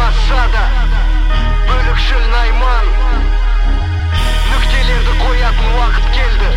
массада бөлікшіл найман нүктелерді қоятын уақыт келді.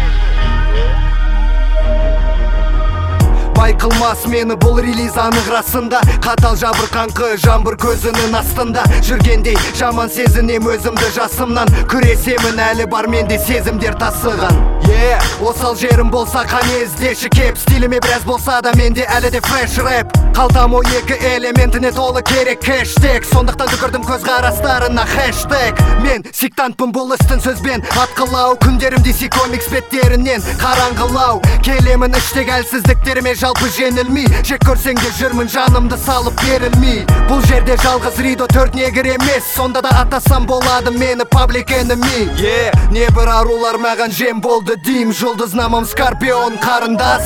Байқылмас мені бұл релиз анық расында. Қатал жабырқаңқы жаңбыр көзінің астында жүргендей жаман сезінем өзімді жасымнан. Күресемін әлі бар менде сезімдер тасыған. Осал жерім болса қане іздеші кеп. Стиліме біраз болса да менде әлі де фреш рэп. Қалтам о екі элементіне толы керек хэштег. Сондықтан түкірдім көз қарастарына хэштег. Мен сектантпын бұл істін сөзбен атқылау. Күндерімде комикс беттерінен қараңғылау. Келемін іштегі әлсіздіктеріме жалпы жеңілмей. Жек көрсең де жүрмін жанымды салып берілмей. Бұл жерде жалғыз Ридо төрт негір емес. Сонда да атасам болады мені паблик энеми. Не бір арулар маған жем болды дейм. Жұлдызнамам Скорпион қарындас.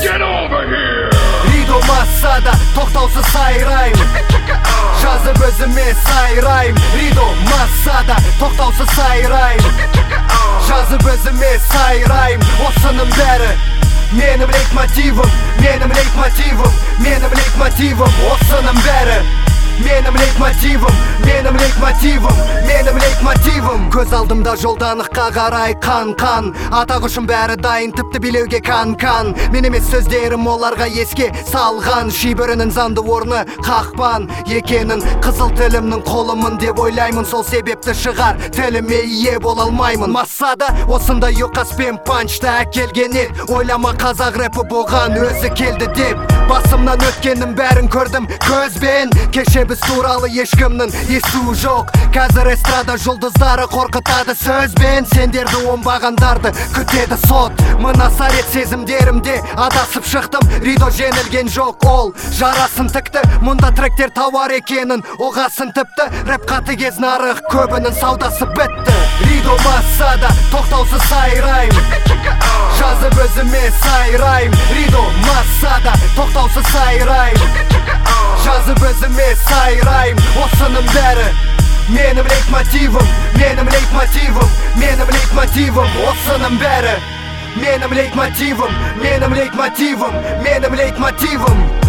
Ридо массада тоқтаусыз сайрайм. Жазып өзіме сайрайм. Ридо массада тоқтаусыз сайрайм. Жазып өзіме сайрайм. Осының бәрі менің лейтмотивім, менің лейтмотивім, менің лейтмотивім. Осының бәрі менің лейтмотивім, менің лейтмотивім, менің лейтмотивім. Көз алдымда жолданыққа қарай қан-қан. Атақ үшін бәрі дайын, тіпті билеуге қан-қан. Мен емес сөздерім оларға еске салған. Шибірінің занды орны қақпан екенін. Қызыл тілімнің қолымын деп ойлаймын. Сол себепті шығар тіліме ие бола алмаймын. Массада осындай ұқаспен панчты әкелгене. Ойлама қазақ рэпі болған өзі келді деп. Басымнан өткеннің бәрін көрдім көзбен. Кеше біз туралы ешкімнің естуі жоқ. Қазір эстрада жұлдыздары қорқытады сөзбен. Сендерді оңбағандарды күтеді сот. Мына сарет сезімдерімде адасып шықтым. Ридо жеңілген жоқ, ол жарасын тікті. Мұнда тректер тауар екенін оғасын тіпті. Рэп қатыгез нарық көбінің саудасы бітті. Ридо массада тоқтаусыз сайрайм. Жазып өзіме сайрайм. Ридо массада тоқтаусыз сайрайм. Жазып өзіме сайрайм. Осының бәрі менің лейтмотивім, менің лейтмотивім, менің лейтмотивім. Осының бәрі менің лейтмотивім, менің лейтмотивім, менің лейтмотивім.